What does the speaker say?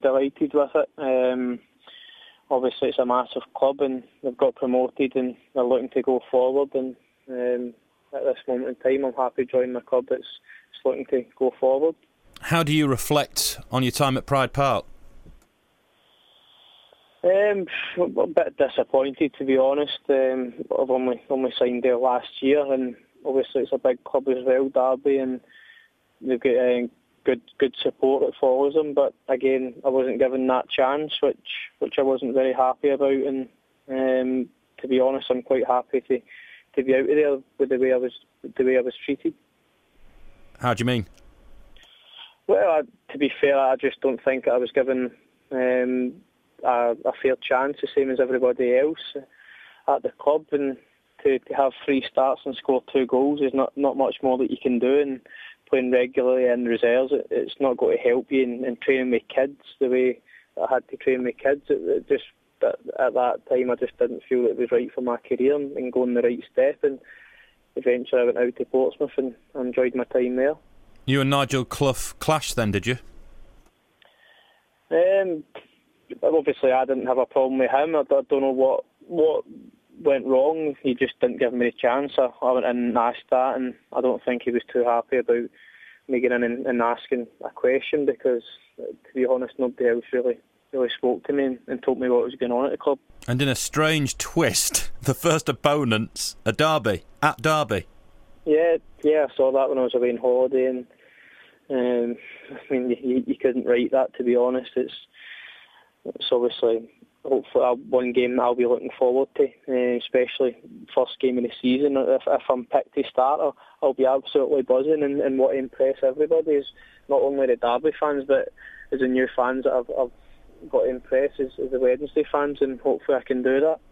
delighted with it. Obviously, it's a massive club, and they've got promoted, and they're looking to go forward. And at this moment in time, I'm happy joining a club that's looking to go forward. How do you reflect on your time at Pride Park? A bit disappointed, to be honest. I've only signed there last year, and obviously it's a big club as well, Derby, and they've got good support that follows them. But again, I wasn't given that chance, which I wasn't very happy about. And to be honest, I'm quite happy to be out of there with the way I was treated. How do you mean? Well, to be fair, I just don't think I was given a fair chance, the same as everybody else at the club. And to have 3 starts and score 2 goals is not much more that you can do. And playing regularly in reserves, it's not going to help you in training with kids the way I had to train with kids. It just at that time, I just didn't feel it was right for my career and going the right step. And eventually I went out to Portsmouth and enjoyed my time there. You and Nigel Clough clashed then, did you? Obviously, I didn't have a problem with him. I don't know what went wrong. He just didn't give me the chance. I went in and asked that, and I don't think he was too happy about me getting in and asking a question, because, to be honest, nobody else really spoke to me and told me what was going on at the club. And in a strange twist, the first opponents are Derby, at Derby. Yeah, I saw that when I was away on holiday, and I mean, you couldn't write that, to be honest. It's obviously, hopefully, one game that I'll be looking forward to, especially first game of the season. If I'm picked to start, I'll be absolutely buzzing and want to impress everybody, as not only the Derby fans, but as the new fans that I've got to impress as the Wednesday fans, and hopefully I can do that.